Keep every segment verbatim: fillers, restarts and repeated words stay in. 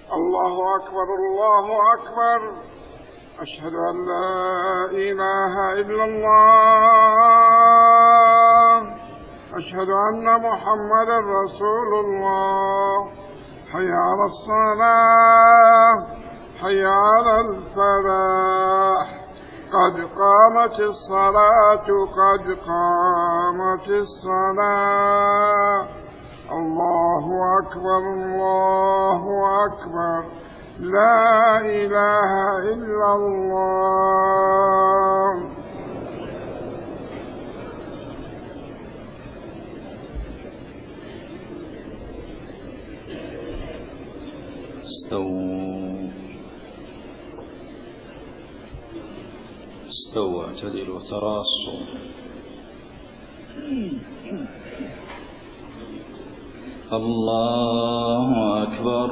الله أكبر الله أكبر. أشهد أن لا إله إلا الله. أشهد أن محمدا رسول الله. حي على الصلاة حي على الفلاح قد قامت الصلاة قد قامت الصلاة. الله أكبر الله أكبر. لا إله إلا الله. استووا استووا اعتدلوا وتراصوا. الله أكبر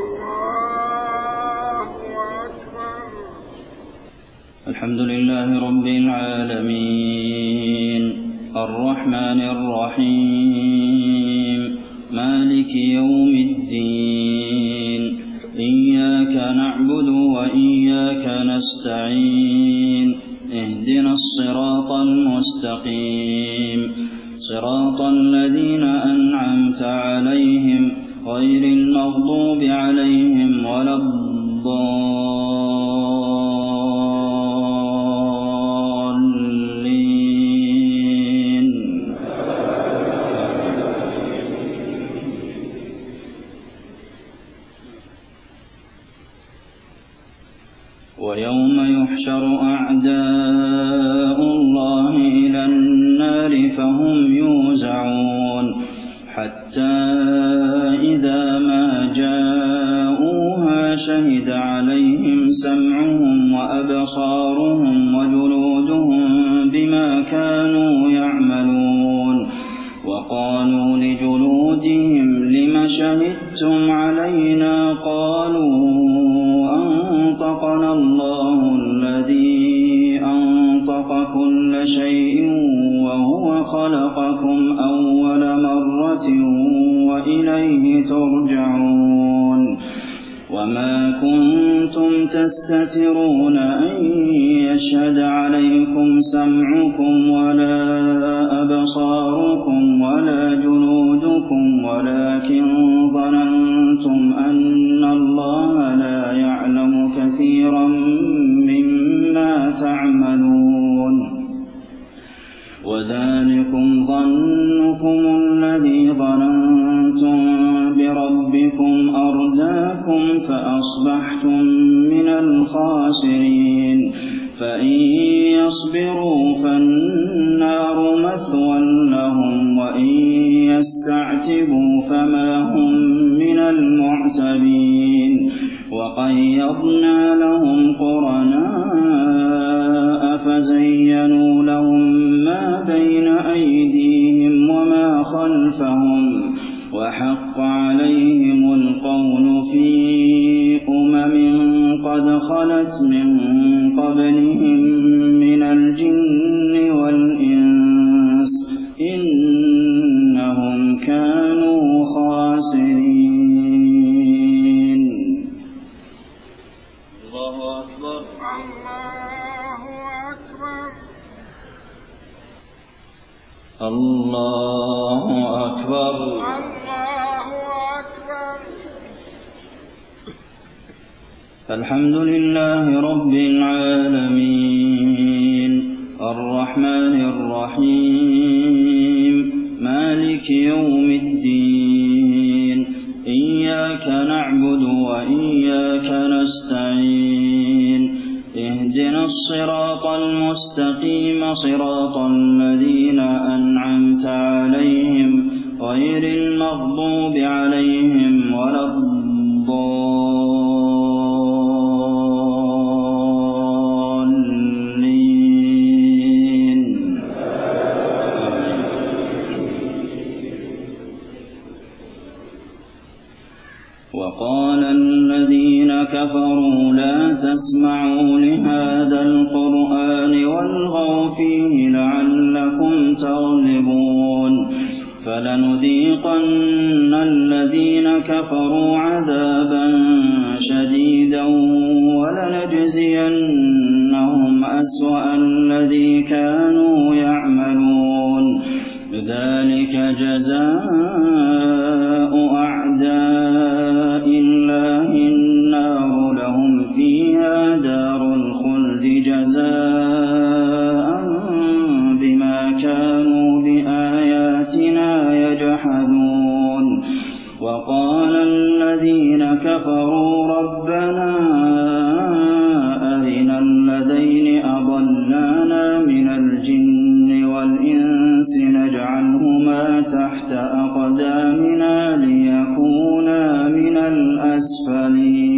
الله أكبر. الحمد لله رب العالمين الرحمن الرحيم مالك يوم الدين إياك نعبد وإياك نستعين اهدنا الصراط المستقيم صراط الذين أنعمت عليهم غير المغضوب عليهم ولا الضالين. ويوم يحشر أعداء الله إلى النار فهم يوزعون حتى إذا ما جاءوها شهد عليهم سمعهم وأبصارهم وجلودهم بما كانوا يعملون. وقالوا لجلودهم لم شهدتم علينا قالوا أنطقنا الله الذي أنطق كل شيء وهو خلقكم أول مرة وإليه ترجعون. وما كنتم تستترون أن يشهد عليكم سمعكم ولا أبصاركم ولا جلودكم ولكن ظننتم أن الله لا يعلم كثيرا مما تعملون. وذلكم ظنكم الذي ظننتم بربكم أرداكم فأصبحتم من الخاسرين. فإن يصبروا فالنار مثوى لهم وإن يستعتبوا فما هم من المعتبين. وقيضنا لهم قرناء فزينوا لهم ما بين أيديهم وما خلفهم وحق عليهم القول في أمم قد خلت من قبلهم من الجن والإنس إنهم كانوا خاسرين. الله أكبر الله أكبر. الله أكبر الله أكبر. الحمد لله رب العالمين الرحمن الرحيم مالك يوم الدين إياك نعبد وإياك نستعين اهدنا الصراط المستقيم صراط الذين أنعمت عليهم غير المغضوب عليهم ولا الضالين. وقال الذين كفروا لا تسمعوا لهذا القرآن والغوا فيه لعلكم تغلبون. فلنذيقن الذين كفروا عذابا شديدا ولنجزينهم أسوأ الذي كانوا يعملون ذلك جزاء أعداء الله النار لهم فيها دار الخلد جزاء بما كانوا بآياتنا يجحدون وقال الذين كفروا ربنا أرنا الذين أضلانا من الجن والإنس نجعلهما تحت أقدامنا ليكونا من الأسفلين